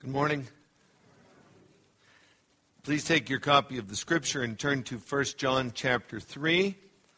Good morning. Please take your copy of the scripture and turn to 1 John chapter 3.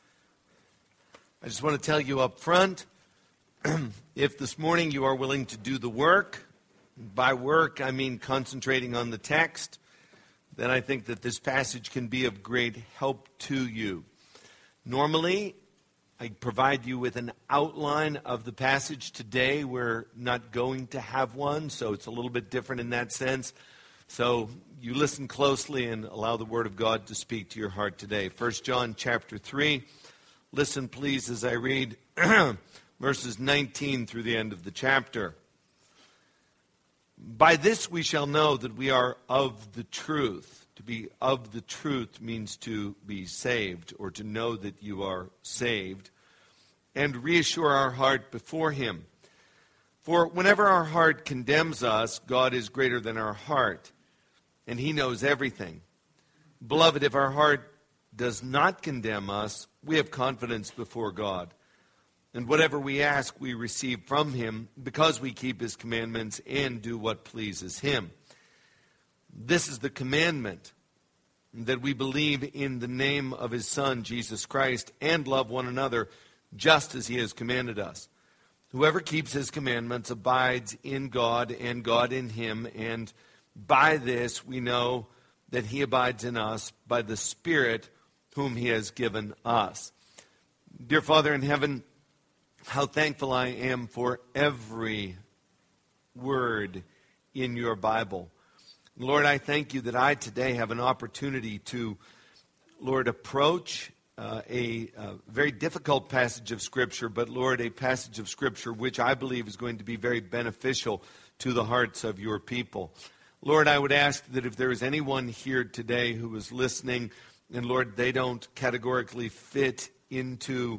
I just want to tell you up front, if this morning you are willing to do the work, by work I mean concentrating on the text, then I think that this passage can be of great help to you. Normally, I provide you with an outline of the passage. Today, we're not going to have one, so it's a little bit different in that sense. So you listen closely and allow the Word of God to speak to your heart today. 1 John chapter 3. Listen, please, as I read verses 19 through the end of the chapter. By this we shall know that we are of the truth. To be of the truth means to be saved, or to know that you are saved, and reassure our heart before Him. For whenever our heart condemns us, God is greater than our heart, and He knows everything. Beloved, if our heart does not condemn us, we have confidence before God. And whatever we ask, we receive from Him, because we keep His commandments and do what pleases Him. This is the commandment, that we believe in the name of His Son, Jesus Christ, and love one another just as He has commanded us. Whoever keeps His commandments abides in God, and God in him, and by this we know that He abides in us by the Spirit whom He has given us. Dear Father in heaven, how thankful I am for every word in your Bible. Lord, I thank you that I today have an opportunity to, Lord, approach a very difficult passage of Scripture, but Lord, a passage of Scripture which I believe is going to be very beneficial to the hearts of your people. Lord, I would ask that if there is anyone here today who is listening, and Lord, they don't categorically fit into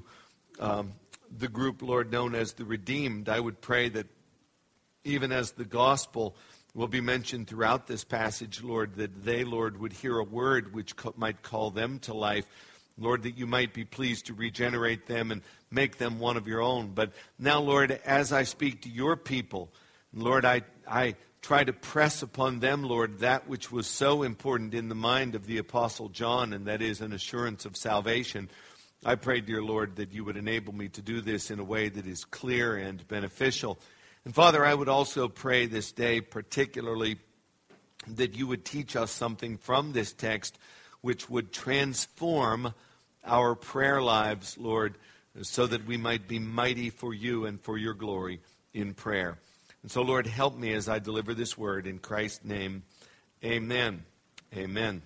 the group, Lord, known as the redeemed, I would pray that even as the gospel will be mentioned throughout this passage, Lord, that they, Lord, would hear a word which might call them to life. Lord, that you might be pleased to regenerate them and make them one of your own. But now, Lord, as I speak to your people, Lord, I try to press upon them, Lord, that which was so important in the mind of the Apostle John, and that is an assurance of salvation. I pray, dear Lord, that you would enable me to do this in a way that is clear and beneficial. And Father, I would also pray this day particularly that you would teach us something from this text which would transform our prayer lives, Lord, so that we might be mighty for you and for your glory in prayer. And so, Lord, help me as I deliver this word in Christ's name. Amen. Amen.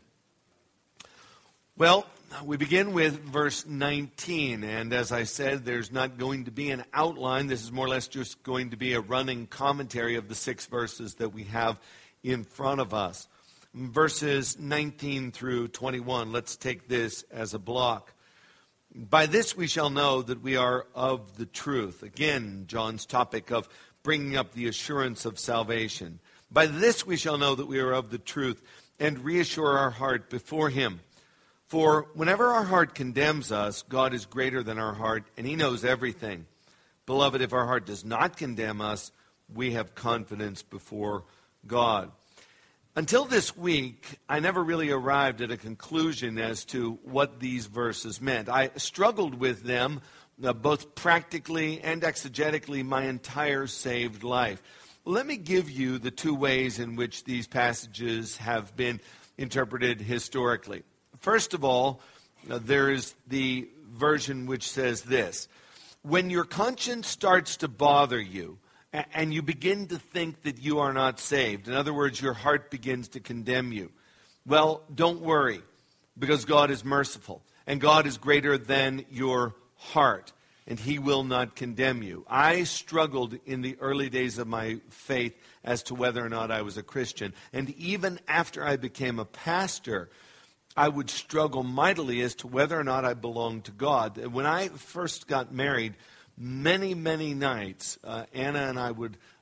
Well, we begin with verse 19, and as I said, there's not going to be an outline. This is more or less just going to be a running commentary of the 6 verses that we have in front of us. Verses 19 through 21, let's take this as a block. By this we shall know that we are of the truth. Again, John's topic of bringing up the assurance of salvation. By this we shall know that we are of the truth, and reassure our heart before Him. For whenever our heart condemns us, God is greater than our heart, and He knows everything. Beloved, if our heart does not condemn us, we have confidence before God. Until this week, I never really arrived at a conclusion as to what these verses meant. I struggled with them both practically and exegetically my entire saved life. Let me give you the 2 ways in which these passages have been interpreted historically. First of all, there is the version which says this: when your conscience starts to bother you and you begin to think that you are not saved, in other words, your heart begins to condemn you, well, don't worry, because God is merciful and God is greater than your heart, and He will not condemn you. I struggled in the early days of my faith as to whether or not I was a Christian, and even after I became a pastor, I would struggle mightily as to whether or not I belonged to God. When I first got married, many, many nights, Anna and I would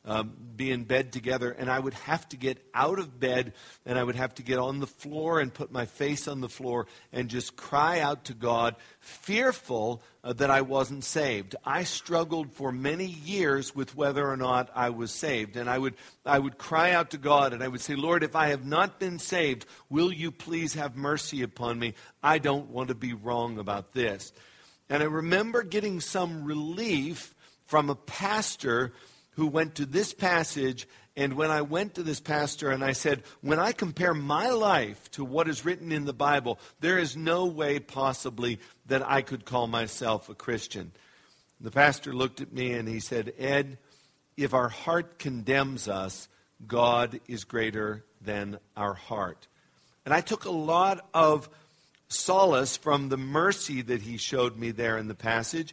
be in bed together, and I would have to get out of bed, and I would have to get on the floor and put my face on the floor and just cry out to God, fearful that I wasn't saved. I struggled for many years with whether or not I was saved, and I would cry out to God, and I would say, Lord, if I have not been saved, will you please have mercy upon me? I don't want to be wrong about this. And I remember getting some relief from a pastor who went to this passage, and when I went to this pastor and I said, when I compare my life to what is written in the Bible, there is no way possibly that I could call myself a Christian. The pastor looked at me and he said, Ed, if our heart condemns us, God is greater than our heart. And I took a lot of solace from the mercy that he showed me there in the passage.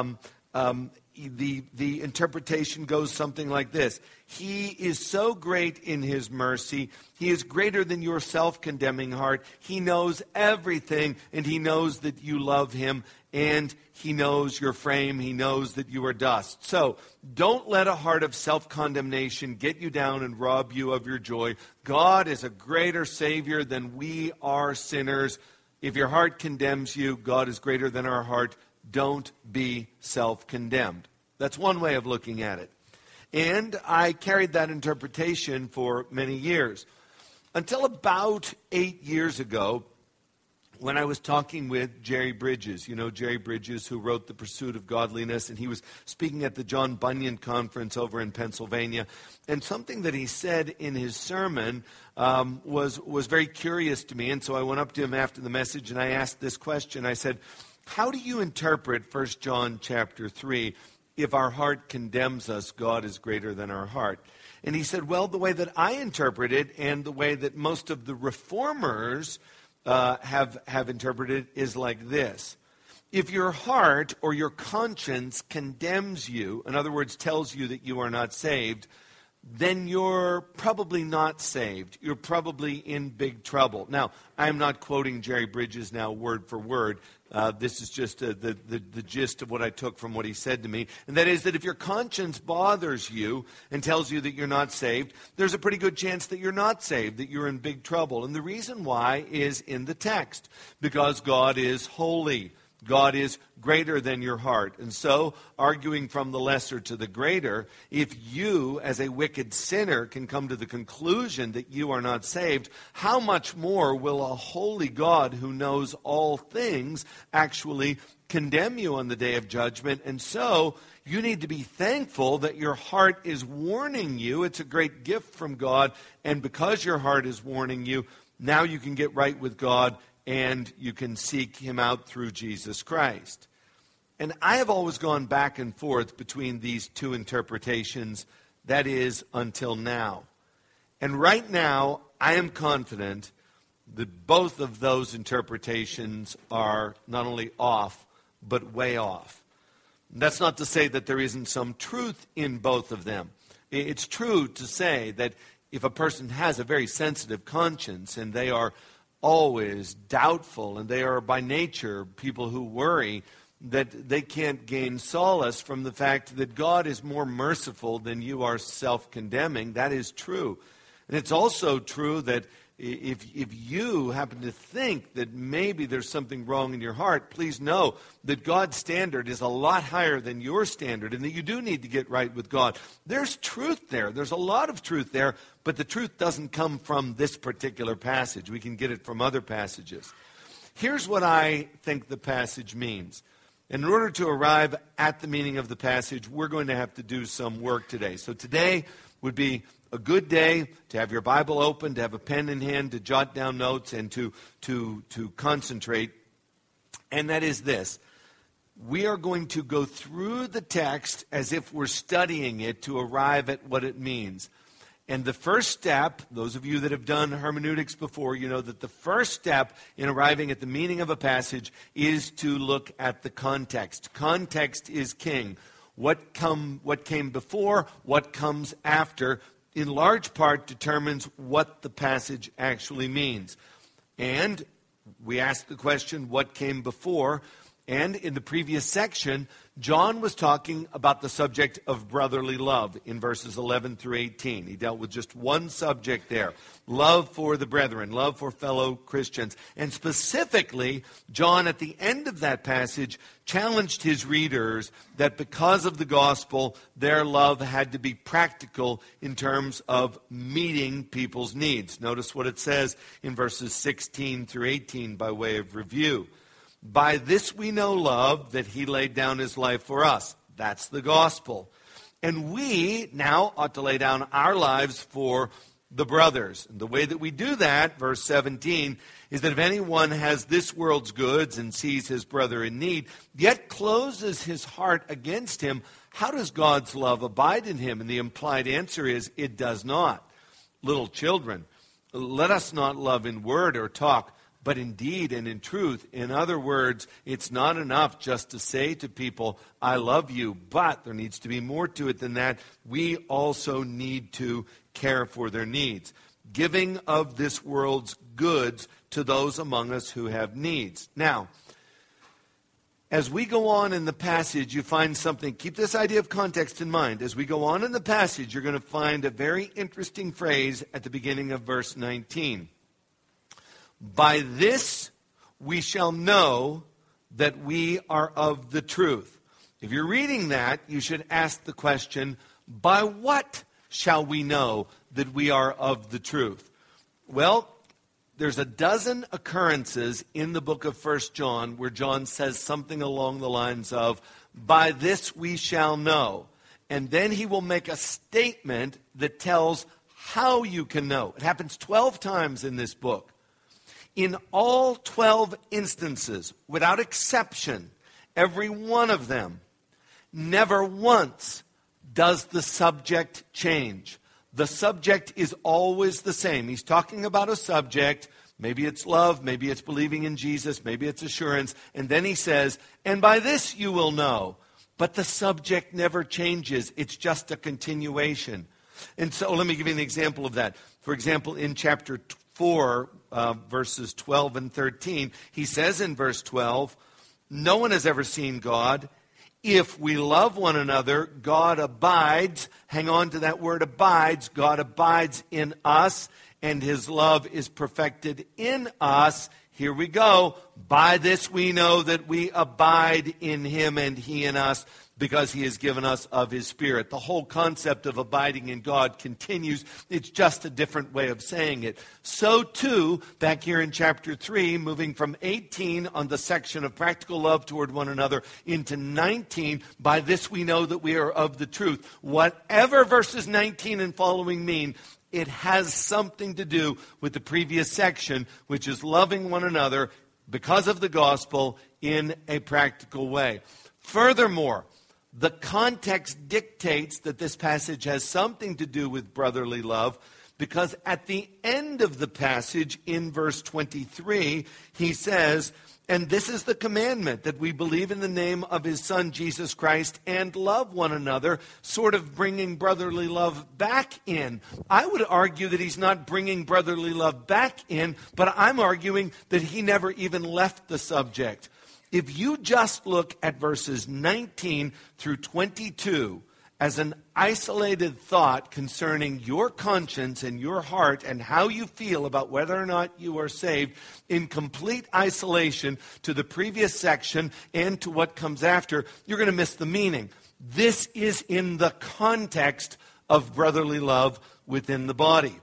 The interpretation goes something like this. He is so great in his mercy. He is greater than your self-condemning heart. He knows everything, and he knows that you love him, and he knows your frame. He knows that you are dust. So don't let a heart of self-condemnation get you down and rob you of your joy. God is a greater Savior than we are sinners. If your heart condemns you, God is greater than our heart. Don't be self-condemned. That's one way of looking at it. And I carried that interpretation for many years. Until about 8 years ago, when I was talking with Jerry Bridges. You know Jerry Bridges, who wrote The Pursuit of Godliness, and he was speaking at the John Bunyan Conference over in Pennsylvania. And something that he said in his sermon was very curious to me. And so I went up to him after the message and I asked this question. I said, how do you interpret 1 John chapter 3? If our heart condemns us, God is greater than our heart. And he said, well, the way that I interpret it and the way that most of the reformers have interpreted is like this. If your heart or your conscience condemns you, in other words, tells you that you are not saved, then you're probably not saved. You're probably in big trouble. Now, I'm not quoting Jerry Bridges now word for word. This is just the gist of what I took from what he said to me. And that is that if your conscience bothers you and tells you that you're not saved, there's a pretty good chance that you're not saved, that you're in big trouble. And the reason why is in the text. Because God is holy. God is greater than your heart. And so, arguing from the lesser to the greater, if you, as a wicked sinner, can come to the conclusion that you are not saved, how much more will a holy God who knows all things actually condemn you on the day of judgment? And so, you need to be thankful that your heart is warning you. It's a great gift from God. And because your heart is warning you, now you can get right with God and you can seek him out through Jesus Christ. And I have always gone back and forth between these two interpretations, that is, until now. And right now, I am confident that both of those interpretations are not only off, but way off. That's not to say that there isn't some truth in both of them. It's true to say that if a person has a very sensitive conscience and they are always doubtful, and they are by nature people who worry, that they can't gain solace from the fact that God is more merciful than you are self-condemning. That is true. And it's also true that if you happen to think that maybe there's something wrong in your heart, please know that God's standard is a lot higher than your standard, and that you do need to get right with God. There's truth there. There's a lot of truth there, but the truth doesn't come from this particular passage. We can get it from other passages. Here's what I think the passage means. And in order to arrive at the meaning of the passage, we're going to have to do some work today. So today would be a good day to have your Bible open, to have a pen in hand, to jot down notes, and to concentrate. And that is this. We are going to go through the text as if we're studying it to arrive at what it means. And the first step, those of you that have done hermeneutics before, you know that the first step in arriving at the meaning of a passage is to look at the context. Context is king. What came before, what comes after, in large part determines what the passage actually means. And we ask the question, what came before? And in the previous section, John was talking about the subject of brotherly love in verses 11 through 18. He dealt with just one subject there, love for the brethren, love for fellow Christians. And specifically, John, at the end of that passage, challenged his readers that because of the gospel, their love had to be practical in terms of meeting people's needs. Notice what it says in verses 16 through 18 by way of review. By this we know love, that he laid down his life for us. That's the gospel. And we now ought to lay down our lives for the brothers. And the way that we do that, verse 17, is that if anyone has this world's goods and sees his brother in need, yet closes his heart against him, how does God's love abide in him? And the implied answer is, it does not. Little children, let us not love in word or talk, but in deed and in truth. In other words, it's not enough just to say to people, I love you, but there needs to be more to it than that. We also need to care for their needs. Giving of this world's goods to those among us who have needs. Now, as we go on in the passage, you find something. Keep this idea of context in mind. As we go on in the passage, you're going to find a very interesting phrase at the beginning of verse 19. By this we shall know that we are of the truth. If you're reading that, you should ask the question, by what shall we know that we are of the truth? Well, there's a dozen occurrences in the book of 1 John where John says something along the lines of, by this we shall know. And then he will make a statement that tells how you can know. It happens 12 times in this book. In all 12 instances, without exception, every one of them, never once does the subject change. The subject is always the same. He's talking about a subject. Maybe it's love, maybe it's believing in Jesus, maybe it's assurance. And then he says, and by this you will know. But the subject never changes. It's just a continuation. And so let me give you an example of that. For example, in chapter 4, verses 12 and 13, he says in verse 12, no one has ever seen God. If we love one another, God abides. Hang on to that word abides. God abides in us, and his love is perfected in us. Here we go. By this we know that we abide in him and he in us, because he has given us of his Spirit. The whole concept of abiding in God continues. It's just a different way of saying it. So too, back here in chapter 3, moving from 18 on the section of practical love toward one another into 19, by this we know that we are of the truth. Whatever verses 19 and following mean, it has something to do with the previous section, which is loving one another because of the gospel in a practical way. Furthermore, the context dictates that this passage has something to do with brotherly love, because at the end of the passage in verse 23, he says, and this is the commandment, that we believe in the name of his Son, Jesus Christ, and love one another, sort of bringing brotherly love back in. I would argue that he's not bringing brotherly love back in, but I'm arguing that he never even left the subject. If you just look at verses 19 through 22 as an isolated thought concerning your conscience and your heart and how you feel about whether or not you are saved, in complete isolation to the previous section and to what comes after, you're going to miss the meaning. This is in the context of brotherly love within the body.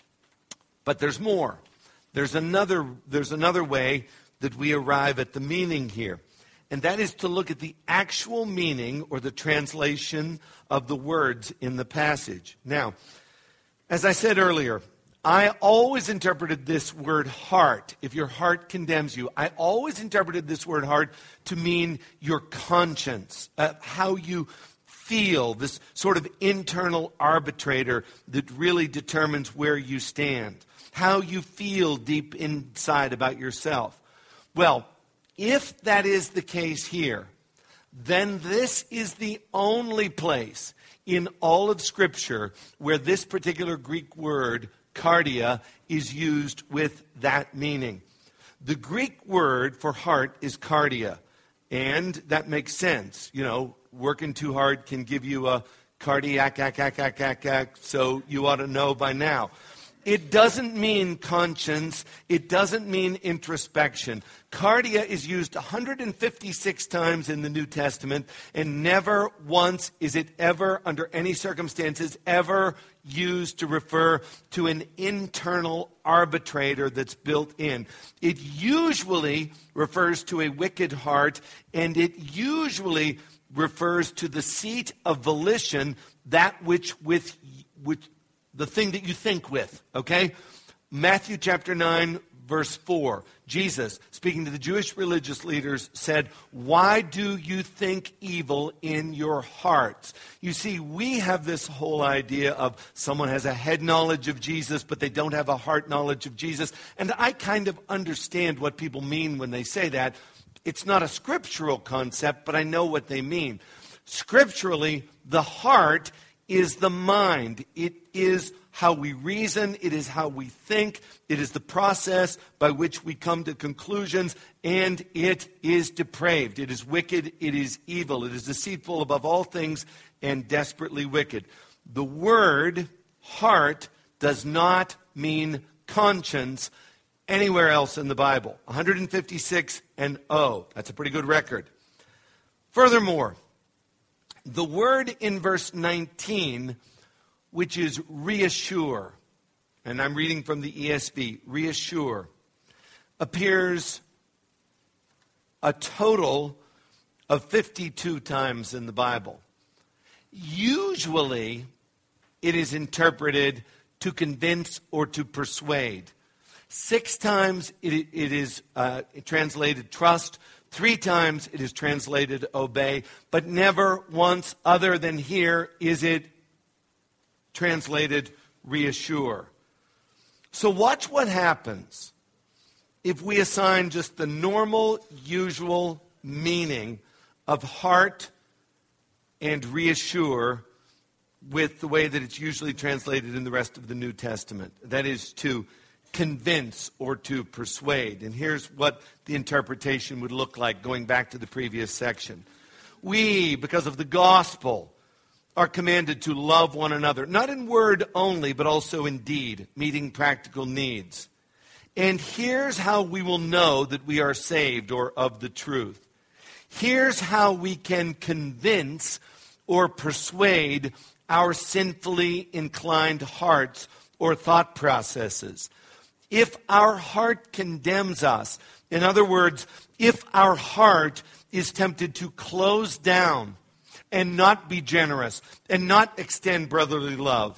But there's more. There's another way that we arrive at the meaning here. And that is to look at the actual meaning or the translation of the words in the passage. Now, as I said earlier, I always interpreted this word heart. If your heart condemns you, I always interpreted this word heart to mean your conscience, how you feel, this sort of internal arbitrator that really determines where you stand, how you feel deep inside about yourself. Well, if that is the case here, then this is the only place in all of Scripture where this particular Greek word, cardia, is used with that meaning. The Greek word for heart is cardia, And that makes sense. Working too hard can give you a cardiac, so you ought to know by now. It doesn't mean conscience. It doesn't mean introspection. Cardia is used 156 times in the New Testament, and never once is it ever, under any circumstances, ever used to refer to an internal arbitrator that's built in. It usually refers to a wicked heart, and it usually refers to the seat of volition, that which the thing that you think with, okay? Matthew chapter 9, verse 4. Jesus, speaking to the Jewish religious leaders, said, "Why do you think evil in your hearts?" You see, we have this whole idea of someone has a head knowledge of Jesus, but they don't have a heart knowledge of Jesus. And I kind of understand what people mean when they say that. It's not a scriptural concept, but I know what they mean. Scripturally, the heart is the mind. It is how we reason. It is how we think. It is the process by which we come to conclusions, and it is depraved. It is wicked. It is evil. It is deceitful above all things and desperately wicked. The word heart does not mean conscience anywhere else in the Bible. 156 and O. That's a pretty good record. Furthermore, the word in verse 19, which is reassure, and I'm reading from the ESV, reassure, appears a total of 52 times in the Bible. Usually, it is interpreted to convince or to persuade. 6 times it is translated trust. 3 times it is translated obey, but never once other than here is it translated reassure. So watch what happens if we assign just the normal, usual meaning of heart and reassure with the way that it's usually translated in the rest of the New Testament. That is to convince or to persuade. And here's what the interpretation would look like, going back to the previous section. We, because of the gospel, are commanded to love one another, not in word only, but also in deed, meeting practical needs. And here's how we will know that we are saved or of the truth. Here's how we can convince or persuade our sinfully inclined hearts or thought processes. If our heart condemns us, in other words, if our heart is tempted to close down and not be generous and not extend brotherly love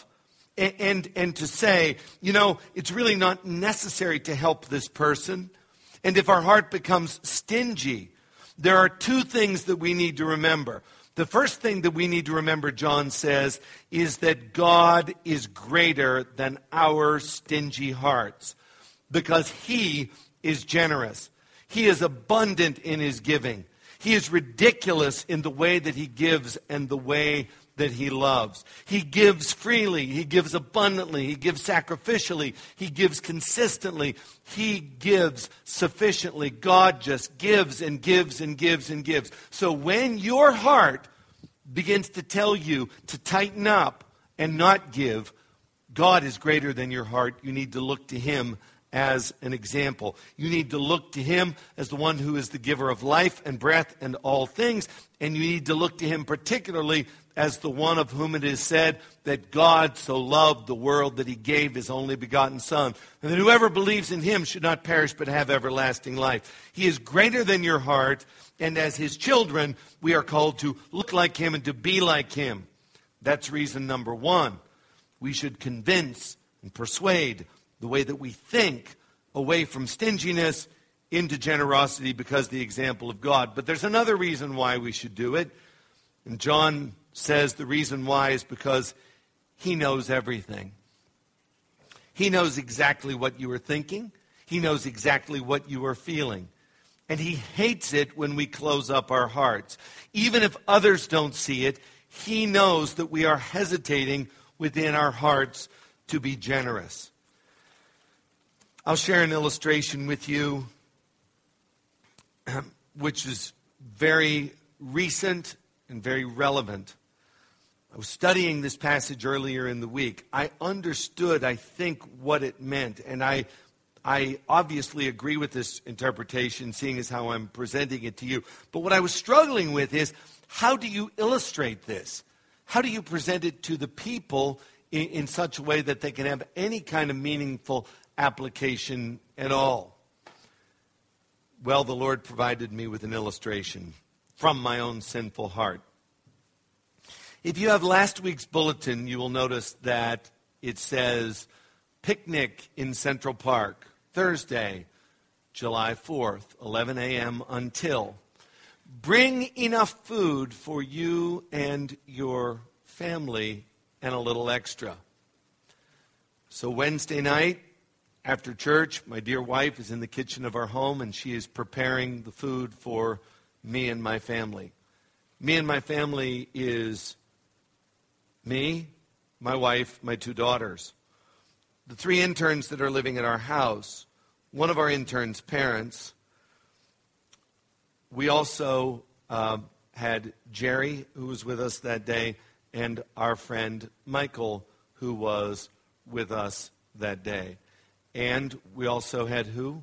and to say, it's really not necessary to help this person, and if our heart becomes stingy, there are 2 things that we need to remember. The first thing that we need to remember, John says, is that God is greater than our stingy hearts because He is generous. He is abundant in His giving. He is ridiculous in the way that He gives and the way that He loves. He gives freely. He gives abundantly. He gives sacrificially. He gives consistently. He gives sufficiently. God just gives and gives and gives and gives. So when your heart begins to tell you to tighten up and not give, God is greater than your heart. You need to look to Him as an example. You need to look to Him as the one who is the giver of life and breath and all things. And you need to look to Him particularly as the one of whom it is said that God so loved the world that He gave His only begotten Son, and that whoever believes in Him should not perish but have everlasting life. He is greater than your heart, and as His children, we are called to look like Him and to be like Him. That's reason number 1. We should convince and persuade the way that we think away from stinginess into generosity because the example of God. But there's another reason why we should do it. And John says the reason why is because He knows everything. He knows exactly what you are thinking. He knows exactly what you are feeling. And He hates it when we close up our hearts. Even if others don't see it, He knows that we are hesitating within our hearts to be generous. I'll share an illustration with you, which is very recent and very relevant. I was studying this passage earlier in the week. I understood, I think, what it meant. And I obviously agree with this interpretation, seeing as how I'm presenting it to you. But what I was struggling with is, how do you illustrate this? How do you present it to the people in such a way that they can have any kind of meaningful application at all? Well, the Lord provided me with an illustration from my own sinful heart. If you have last week's bulletin, you will notice that it says picnic in Central Park, Thursday, July 4th, 11 a.m. until. Bring enough food for you and your family and a little extra. So Wednesday night, after church, my dear wife is in the kitchen of our home, and she is preparing the food for me and my family. Me and my family is me, my wife, my 2 daughters. The 3 interns that are living at our house, one of our interns' parents. We also had Jerry, who was with us that day, and our friend Michael, who was with us that day. And we also had who?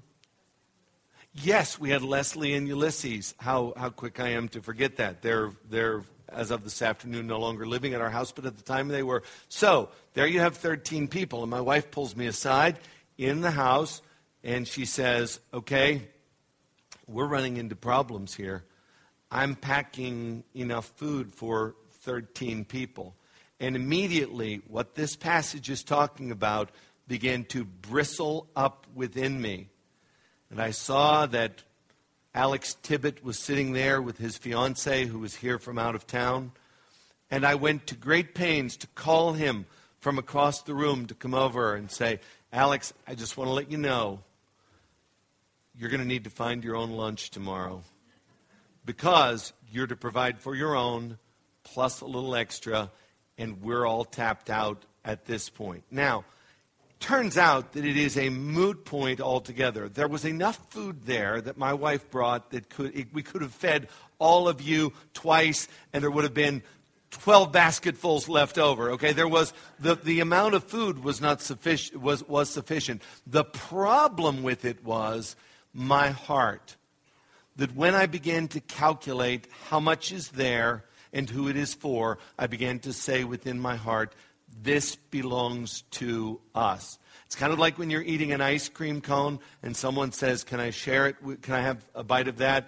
Yes, we had Leslie and Ulysses. How quick I am to forget that. They're as of this afternoon, no longer living at our house, but at the time they were. So there you have 13 people. And my wife pulls me aside in the house, and she says, okay, we're running into problems here. I'm packing enough food for 13 people. And immediately, what this passage is talking about began to bristle up within me. And I saw that Alex Tibbet was sitting there with his fiancée, who was here from out of town. And I went to great pains to call him from across the room to come over and say, Alex, I just want to let you know, you're going to need to find your own lunch tomorrow, because you're to provide for your own plus a little extra, and we're all tapped out at this point. Now, turns out that it is a moot point altogether. There was enough food there that my wife brought that we could have fed all of you twice, and there would have been 12 basketfuls left over. Okay, there was the amount of food was not sufficient. Was sufficient. The problem with it was my heart. That when I began to calculate how much is there and who it is for, I began to say within my heart, this belongs to us. It's kind of like when you're eating an ice cream cone and someone says, can I share it? Can I have a bite of that?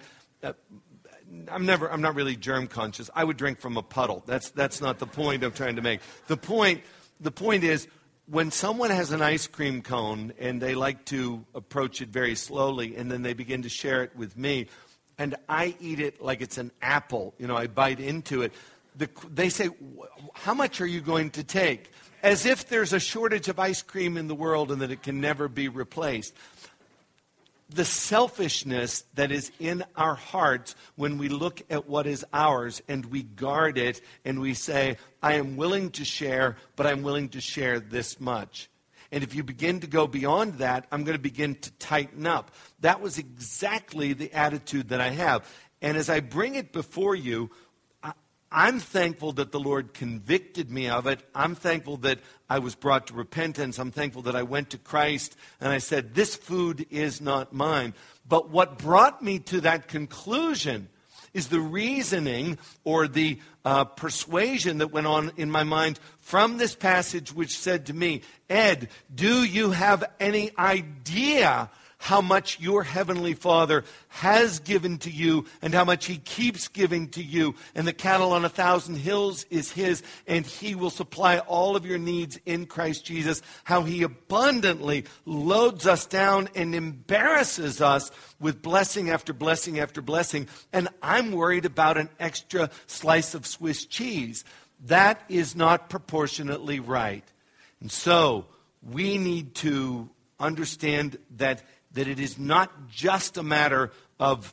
I'm not really germ conscious. I would drink from a puddle. That's not the point I'm trying to make. The point is, when someone has an ice cream cone and they like to approach it very slowly and then they begin to share it with me, and I eat it like it's an apple, I bite into it, they say, how much are you going to take? As if there's a shortage of ice cream in the world and that it can never be replaced. The selfishness that is in our hearts when we look at what is ours and we guard it and we say, I am willing to share, but I'm willing to share this much. And if you begin to go beyond that, I'm going to begin to tighten up. That was exactly the attitude that I have. And as I bring it before you, I'm thankful that the Lord convicted me of it. I'm thankful that I was brought to repentance. I'm thankful that I went to Christ and I said, this food is not mine. But what brought me to that conclusion is the reasoning or the persuasion that went on in my mind from this passage, which said to me, Ed, do you have any idea how much your heavenly Father has given to you and how much he keeps giving to you? And the cattle on 1,000 hills is his, and he will supply all of your needs in Christ Jesus. How he abundantly loads us down and embarrasses us with blessing after blessing after blessing. And I'm worried about an extra slice of Swiss cheese. That is not proportionately right. And so we need to understand that it is not just a matter of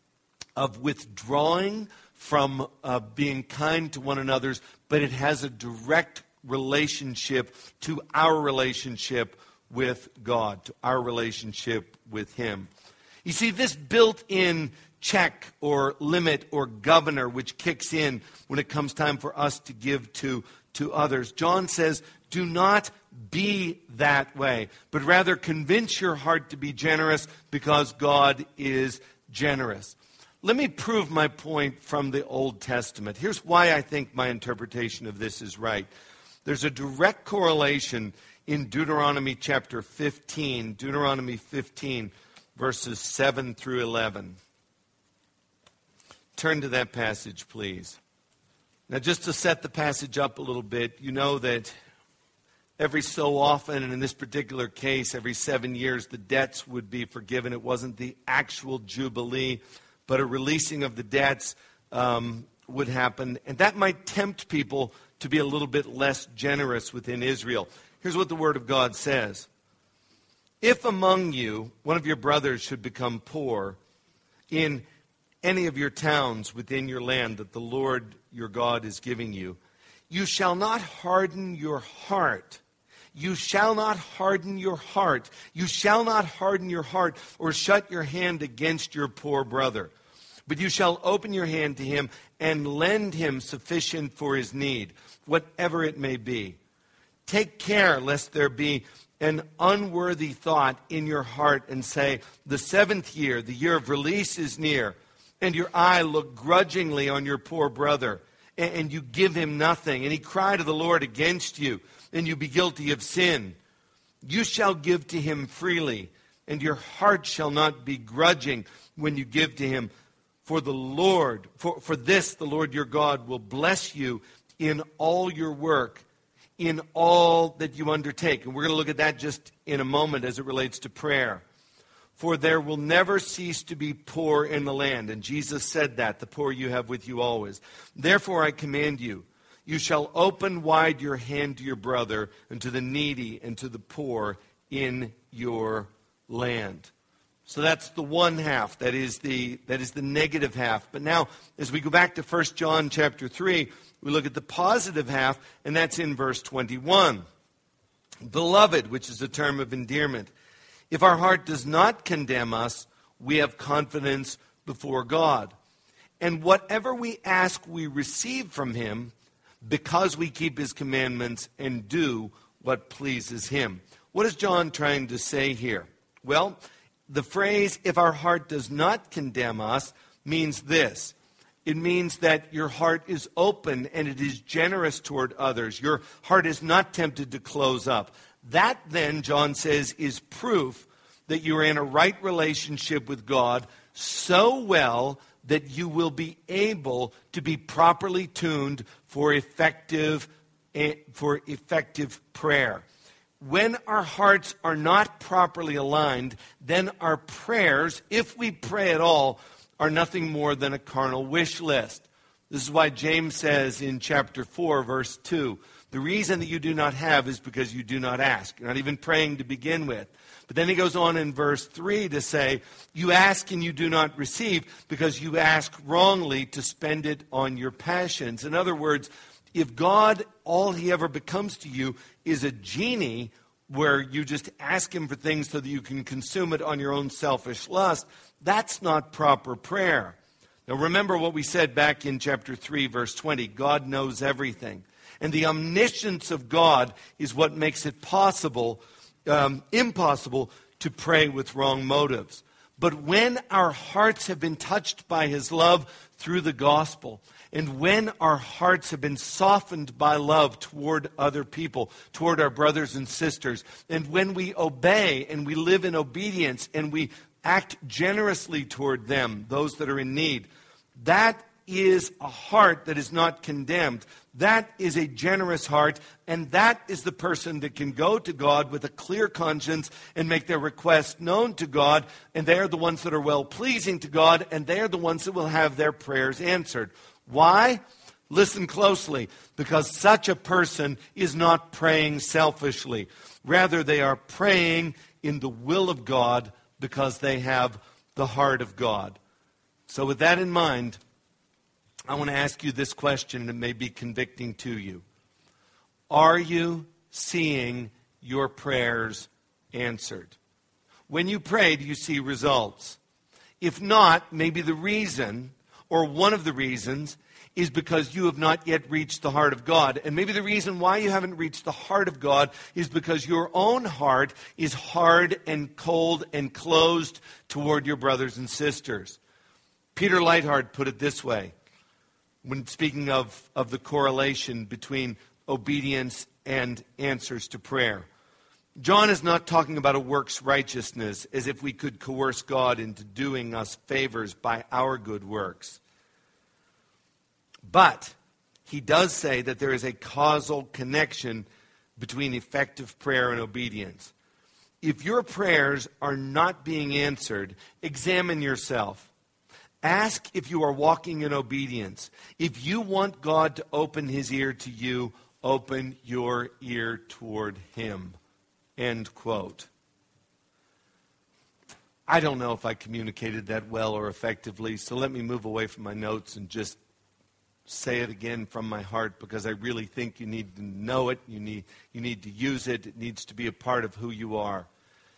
withdrawing from being kind to one another, but it has a direct relationship to our relationship with God, to our relationship with him. You see, this built-in check or limit or governor which kicks in when it comes time for us to give to others. John says, do not be that way, but rather convince your heart to be generous because God is generous. Let me prove my point from the Old Testament. Here's why I think my interpretation of this is right. There's a direct correlation in Deuteronomy chapter 15, Deuteronomy 15, verses 7 through 11. Turn to that passage, please. Now, just to set the passage up a little bit, you know that every so often, and in this particular case, every 7 years, the debts would be forgiven. It wasn't the actual Jubilee, but a releasing of the debts would happen. And that might tempt people to be a little bit less generous within Israel. Here's what the Word of God says. If among you one of your brothers should become poor in any of your towns within your land that the Lord your God is giving you, you shall not harden your heart. You shall not harden your heart. You shall not harden your heart or shut your hand against your poor brother. But you shall open your hand to him and lend him sufficient for his need, whatever it may be. Take care lest there be an unworthy thought in your heart and say, the 7th year, the year of release is near, and your eye look grudgingly on your poor brother, and you give him nothing, and he cry to the Lord against you, and you be guilty of sin. You shall give to him freely, and your heart shall not be grudging when you give to him. For the Lord, for this the Lord your God will bless you in all your work, in all that you undertake. And we're going to look at that just in a moment as it relates to prayer. For there will never cease to be poor in the land. And Jesus said that, the poor you have with you always. Therefore I command you, you shall open wide your hand to your brother and to the needy and to the poor in your land. So that's the one half. That is the negative half. But now, as we go back to 1 John chapter 3, we look at the positive half, and that's in verse 21. Beloved, which is a term of endearment, if our heart does not condemn us, we have confidence before God. And whatever we ask, we receive from him because we keep his commandments and do what pleases him. What is John trying to say here? Well, the phrase, if our heart does not condemn us, means this. It means that your heart is open and it is generous toward others. Your heart is not tempted to close up. That then, John says, is proof that you are in a right relationship with God so well that you will be able to be properly tuned for effective prayer. When our hearts are not properly aligned, then our prayers, if we pray at all, are nothing more than a carnal wish list. This is why James says in chapter 4, verse 2, the reason that you do not have is because you do not ask. You're not even praying to begin with. But then he goes on in verse 3 to say, you ask and you do not receive because you ask wrongly to spend it on your passions. In other words, if God, all he ever becomes to you is a genie where you just ask him for things so that you can consume it on your own selfish lust, that's not proper prayer. Now remember what we said back in chapter 3, verse 20. God knows everything. And the omniscience of God is what makes it impossible to pray with wrong motives. But when our hearts have been touched by his love through the gospel, and when our hearts have been softened by love toward other people, toward our brothers and sisters, and when we obey and we live in obedience and we act generously toward them, those that are in need, that is a heart that is not condemned. That is a generous heart, and that is the person that can go to God with a clear conscience and make their request known to God, and they are the ones that are well-pleasing to God, and they are the ones that will have their prayers answered. Why? Listen closely, because such a person is not praying selfishly. Rather, they are praying in the will of God because they have the heart of God. So with that in mind, I want to ask you this question, and it may be convicting to you. Are you seeing your prayers answered? When you pray, do you see results? If not, maybe the reason, or one of the reasons, is because you have not yet reached the heart of God. And maybe the reason why you haven't reached the heart of God is because your own heart is hard and cold and closed toward your brothers and sisters. Peter Leithart put it this way when speaking of the correlation between obedience and answers to prayer. John is not talking about a works righteousness as if we could coerce God into doing us favors by our good works. But he does say that there is a causal connection between effective prayer and obedience. If your prayers are not being answered, examine yourself. Ask if you are walking in obedience. If you want God to open his ear to you, open your ear toward him. End quote. I don't know if I communicated that well or effectively, so let me move away from my notes and just say it again from my heart, because I really think you need to know it. You need to use it. It needs to be a part of who you are.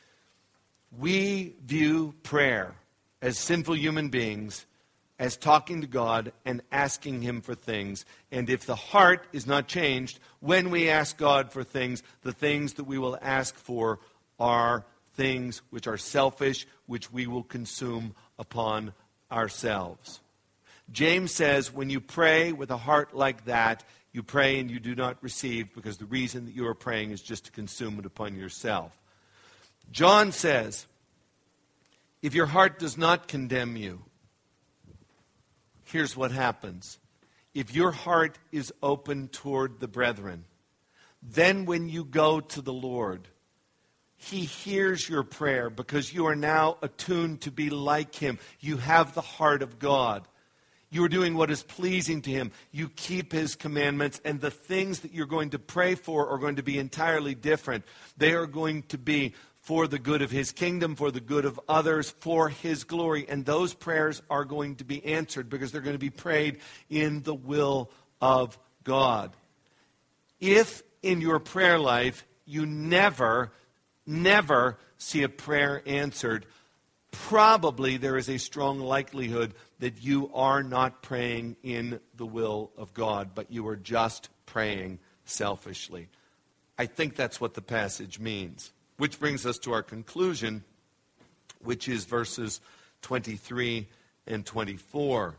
We view prayer as sinful human beings as talking to God and asking him for things. And if the heart is not changed, when we ask God for things, the things that we will ask for are things which are selfish, which we will consume upon ourselves. James says, when you pray with a heart like that, you pray and you do not receive, because the reason that you are praying is just to consume it upon yourself. John says, if your heart does not condemn you, here's what happens. If your heart is open toward the brethren, then when you go to the Lord, he hears your prayer because you are now attuned to be like him. You have the heart of God. You are doing what is pleasing to him. You keep his commandments, and the things that you're going to pray for are going to be entirely different. They are going to be for the good of his kingdom, for the good of others, for his glory. And those prayers are going to be answered because they're going to be prayed in the will of God. If in your prayer life you never see a prayer answered, probably there is a strong likelihood that you are not praying in the will of God, but you are just praying selfishly. I think that's what the passage means. Which brings us to our conclusion, which is verses 23 and 24.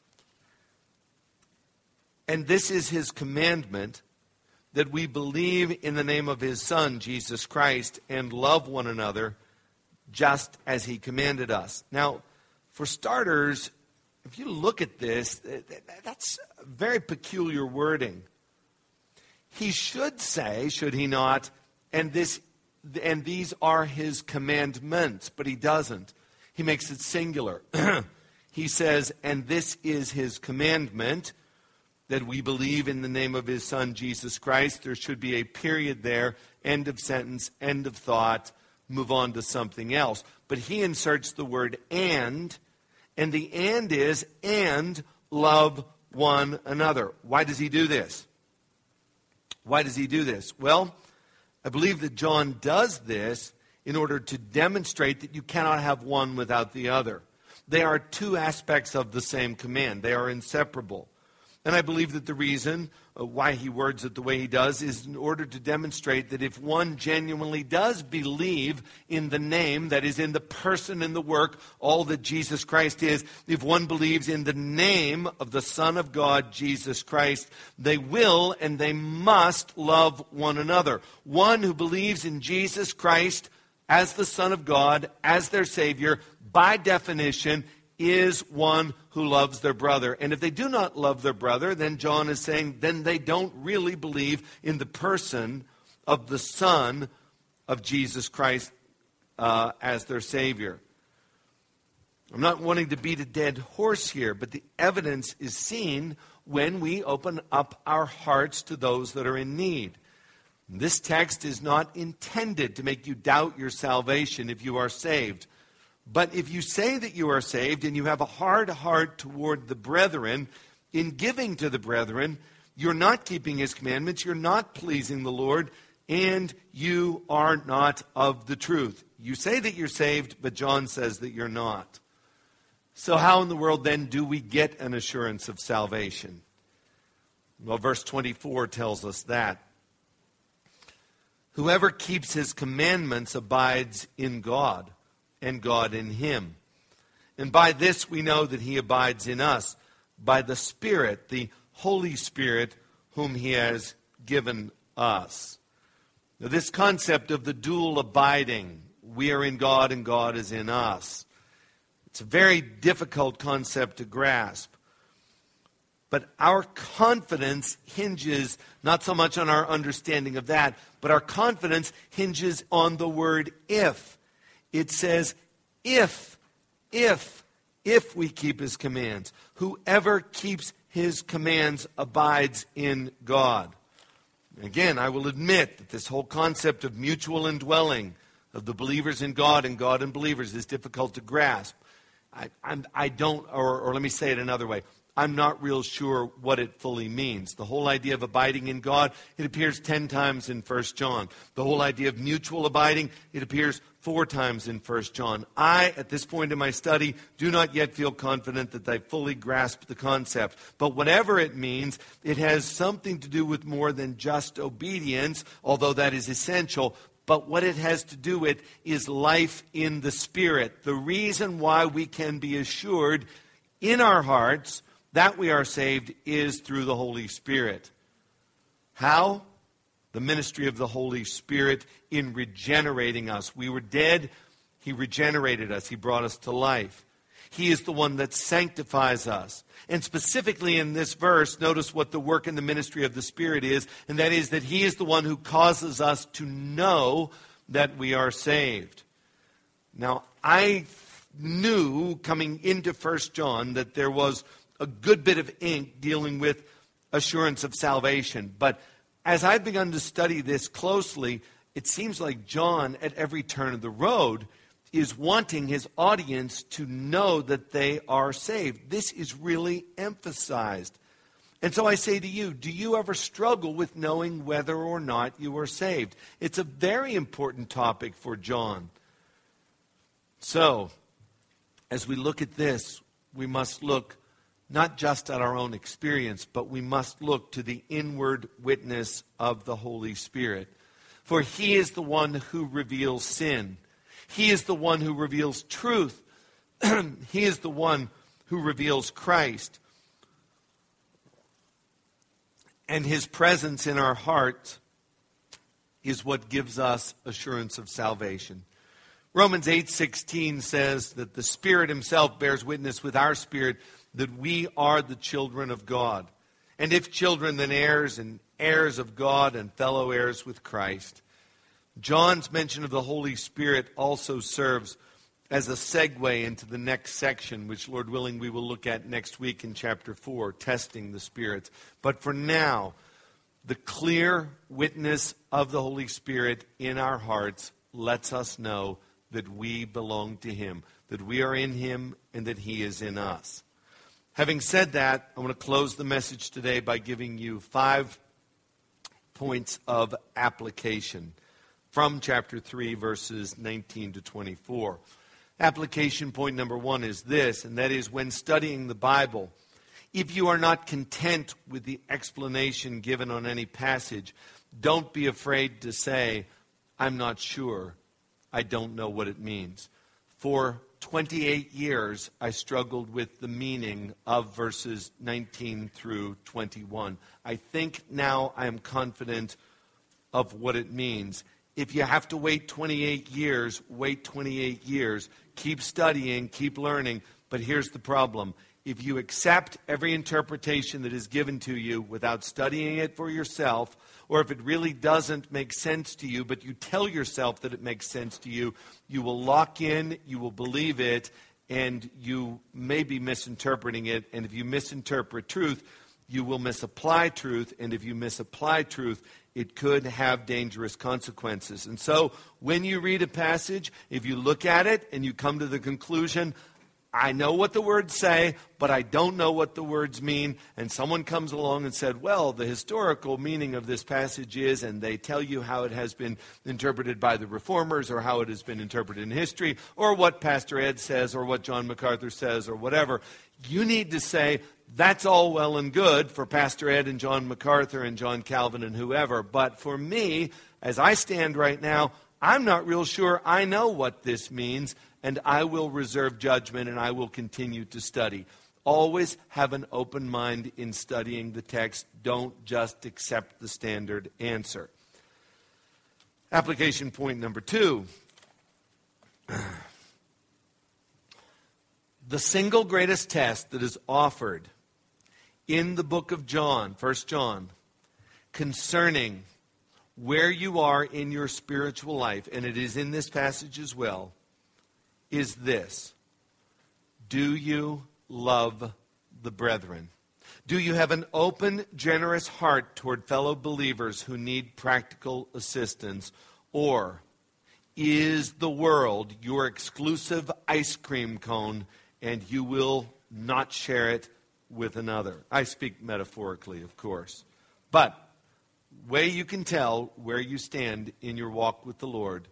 And this is his commandment, that we believe in the name of his Son, Jesus Christ, and love one another just as he commanded us. Now, for starters, if you look at this, that's very peculiar wording. He should say, should he not, and these are his commandments, but he doesn't. He makes it singular. He says, and this is his commandment, that we believe in the name of his Son, Jesus Christ. There should be a period there, end of sentence, end of thought, move on to something else. But he inserts the word and the and is, and love one another. Why does he do this? Why does he do this? Well, I believe that John does this in order to demonstrate that you cannot have one without the other. They are two aspects of the same command. They are inseparable. And I believe that the reason why he words it the way he does is in order to demonstrate that if one genuinely does believe in the name, that is in the person and the work, all that Jesus Christ is, if one believes in the name of the Son of God, Jesus Christ, they will and they must love one another. One who believes in Jesus Christ as the Son of God, as their Savior, by definition, is one who loves their brother. And if they do not love their brother, then John is saying, then they don't really believe in the person of the Son of Jesus Christ as their Savior. I'm not wanting to beat a dead horse here, but the evidence is seen when we open up our hearts to those that are in need. This text is not intended to make you doubt your salvation if you are saved. But if you say that you are saved and you have a hard heart toward the brethren, in giving to the brethren, you're not keeping his commandments, you're not pleasing the Lord, and you are not of the truth. You say that you're saved, but John says that you're not. So how in the world then do we get an assurance of salvation? Well, verse 24 tells us that. Whoever keeps his commandments abides in God, and God in him. And by this we know that he abides in us, by the Spirit, the Holy Spirit, whom he has given us. Now, this concept of the dual abiding, we are in God and God is in us, it's a very difficult concept to grasp. But our confidence hinges not so much on our understanding of that, but our confidence hinges on the word if. It says, if we keep his commands. Whoever keeps his commands abides in God. Again, I will admit that this whole concept of mutual indwelling of the believers in God and God in believers is difficult to grasp. I don't, or let me say it another way. I'm not real sure what it fully means. The whole idea of abiding in God, it appears 10 times in 1 John. The whole idea of mutual abiding, it appears 4 times in 1 John. I, at this point in my study, do not yet feel confident that I fully grasp the concept. But whatever it means, it has something to do with more than just obedience, although that is essential. But what it has to do with is life in the Spirit. The reason why we can be assured in our hearts that we are saved is through the Holy Spirit. How? The ministry of the Holy Spirit in regenerating us. We were dead. He regenerated us. He brought us to life. He is the one that sanctifies us. And specifically in this verse, notice what the work in the ministry of the Spirit is, and that is that he is the one who causes us to know that we are saved. Now, I knew coming into 1 John that there was a good bit of ink dealing with assurance of salvation. But as I've begun to study this closely, it seems like John, at every turn of the road, is wanting his audience to know that they are saved. This is really emphasized. And so I say to you, do you ever struggle with knowing whether or not you are saved? It's a very important topic for John. So, as we look at this, we must look not just at our own experience, but we must look to the inward witness of the Holy Spirit. For he is the one who reveals sin. He is the one who reveals truth. He is the one who reveals Christ. And his presence in our heart is what gives us assurance of salvation. Romans 8:16 says that the Spirit himself bears witness with our spirit that we are the children of God. And if children, then heirs, and heirs of God, and fellow heirs with Christ. John's mention of the Holy Spirit also serves as a segue into the next section, which, Lord willing, we will look at next week in chapter 4, testing the spirits. But for now, the clear witness of the Holy Spirit in our hearts lets us know that we belong to him, that we are in him, and that he is in us. Having said that, I want to close the message today by giving you 5 points of application from chapter 3, verses 19 to 24. Application point number 1 is this, and that is when studying the Bible, if you are not content with the explanation given on any passage, don't be afraid to say, I'm not sure. I don't know what it means. For 28 years, I struggled with the meaning of verses 19 through 21. I think now I am confident of what it means. If you have to wait 28 years, wait 28 years. Keep studying, keep learning. But here's the problem. If you accept every interpretation that is given to you without studying it for yourself, or if it really doesn't make sense to you, but you tell yourself that it makes sense to you, you will lock in, you will believe it, and you may be misinterpreting it. And if you misinterpret truth, you will misapply truth. And if you misapply truth, it could have dangerous consequences. And so when you read a passage, if you look at it and you come to the conclusion, I know what the words say, but I don't know what the words mean. And someone comes along and said, well, the historical meaning of this passage is, and they tell you how it has been interpreted by the Reformers, or how it has been interpreted in history, or what Pastor Ed says, or what John MacArthur says, or whatever. You need to say, that's all well and good for Pastor Ed and John MacArthur and John Calvin and whoever. But for me, as I stand right now, I'm not real sure I know what this means, and I will reserve judgment, and I will continue to study. Always have an open mind in studying the text. Don't just accept the standard answer. Application point number 2. The single greatest test that is offered in the book of John, 1 John, concerning where you are in your spiritual life, and it is in this passage as well, is this: do you love the brethren? Do you have an open, generous heart toward fellow believers who need practical assistance? Or is the world your exclusive ice cream cone and you will not share it with another? I speak metaphorically, of course. But way you can tell where you stand in your walk with the Lord,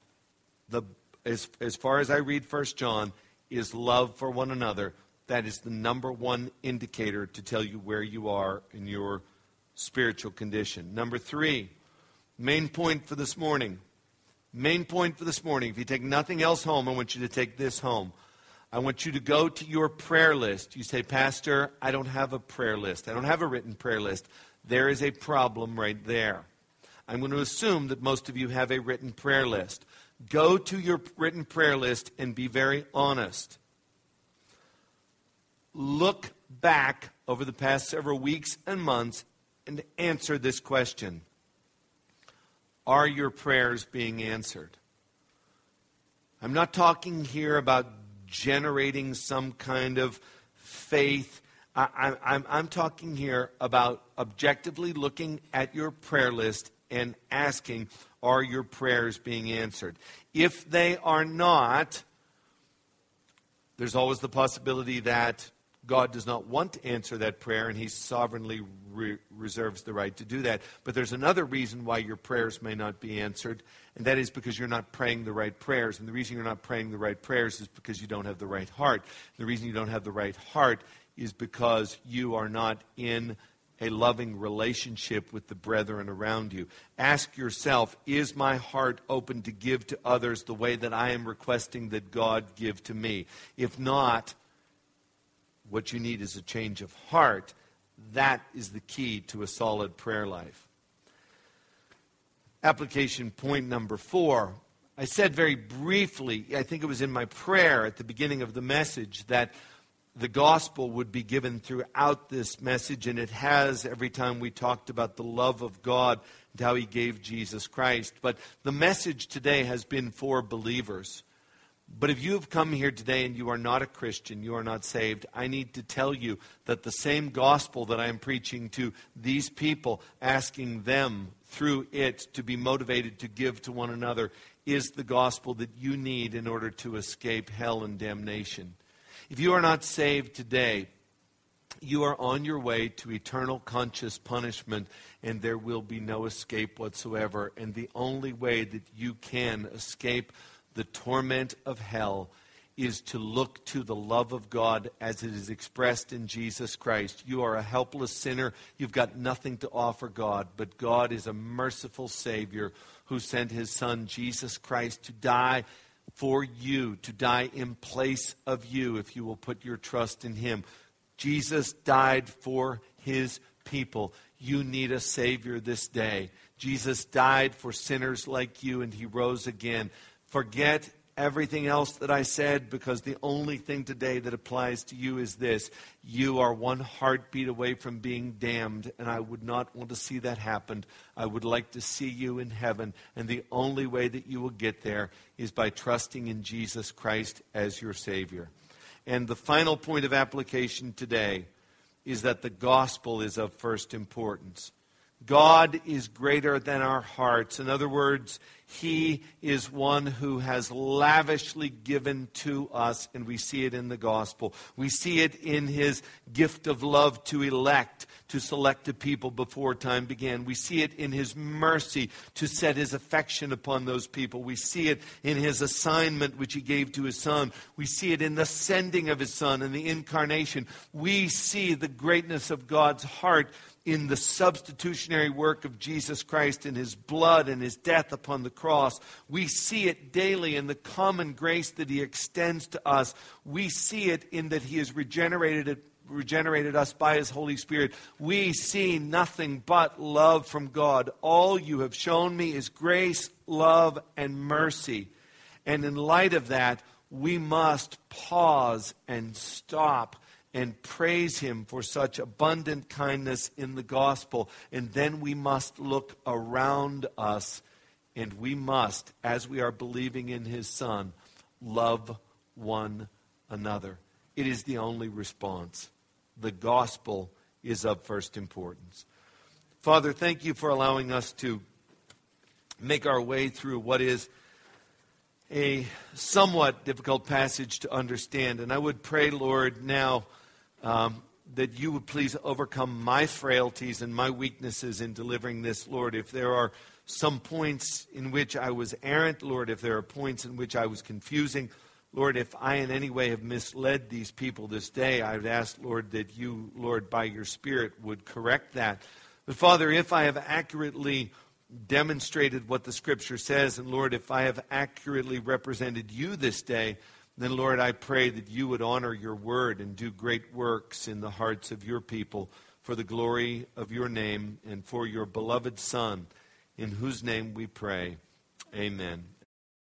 as far as I read 1 John, is love for one another. That is the number one indicator to tell you where you are in your spiritual condition. Number 3, main point for this morning. Main point for this morning. If you take nothing else home, I want you to take this home. I want you to go to your prayer list. You say, Pastor, I don't have a prayer list. I don't have a written prayer list. There is a problem right there. I'm going to assume that most of you have a written prayer list. Go to your written prayer list and be very honest. Look back over the past several weeks and months and answer this question. Are your prayers being answered? I'm not talking here about generating some kind of faith. I'm talking here about objectively looking at your prayer list and asking, are your prayers being answered? If they are not, there's always the possibility that God does not want to answer that prayer, and He sovereignly reserves the right to do that. But there's another reason why your prayers may not be answered, and that is because you're not praying the right prayers. And the reason you're not praying the right prayers is because you don't have the right heart. The reason you don't have the right heart is because you are not in a loving relationship with the brethren around you. Ask yourself, is my heart open to give to others the way that I am requesting that God give to me? If not, what you need is a change of heart. That is the key to a solid prayer life. Application point number 4. I said very briefly, I think it was in my prayer at the beginning of the message, that the gospel would be given throughout this message, and it has every time we talked about the love of God and how He gave Jesus Christ. But the message today has been for believers. But if you have come here today and you are not a Christian, you are not saved, I need to tell you that the same gospel that I am preaching to these people, asking them through it to be motivated to give to one another, is the gospel that you need in order to escape hell and damnation. If you are not saved today, you are on your way to eternal conscious punishment, and there will be no escape whatsoever. And the only way that you can escape the torment of hell is to look to the love of God as it is expressed in Jesus Christ. You are a helpless sinner. You've got nothing to offer God, but God is a merciful Savior who sent His Son, Jesus Christ, to die for you, to die in place of you if you will put your trust in Him. Jesus died for His people. You need a Savior this day. Jesus died for sinners like you, and He rose again. Forget everything else that I said, because the only thing today that applies to you is this. You are one heartbeat away from being damned, and I would not want to see that happen. I would like to see you in heaven, and the only way that you will get there is by trusting in Jesus Christ as your Savior. And the final point of application today is that the gospel is of first importance. God is greater than our hearts. In other words, He is one who has lavishly given to us, and we see it in the gospel. We see it in his gift of love to elect, to select a people before time began. We see it in his mercy to set his affection upon those people. We see it in his assignment which he gave to his Son. We see it in the sending of his Son and the incarnation. We see the greatness of God's heart in the substitutionary work of Jesus Christ, in his blood and his death upon the cross. We see it daily in the common grace that he extends to us. We see it in that he has regenerated us by his Holy Spirit. We see nothing but love from God. All you have shown me is grace, love, and mercy. And in light of that, we must pause and stop and praise him for such abundant kindness in the gospel. And then we must look around us, and we must, as we are believing in his Son, love one another. It is the only response. The gospel is of first importance. Father, thank you for allowing us to make our way through what is a somewhat difficult passage to understand. And I would pray, Lord, now that you would please overcome my frailties and my weaknesses in delivering this, Lord. If there are some points in which I was errant, Lord, if there are points in which I was confusing, Lord, if I in any way have misled these people this day, I would ask, Lord, that you, Lord, by your Spirit would correct that. But Father, if I have accurately demonstrated what the Scripture says, and Lord, if I have accurately represented you this day, then, Lord, I pray that you would honor your word and do great works in the hearts of your people for the glory of your name and for your beloved Son, in whose name we pray. Amen.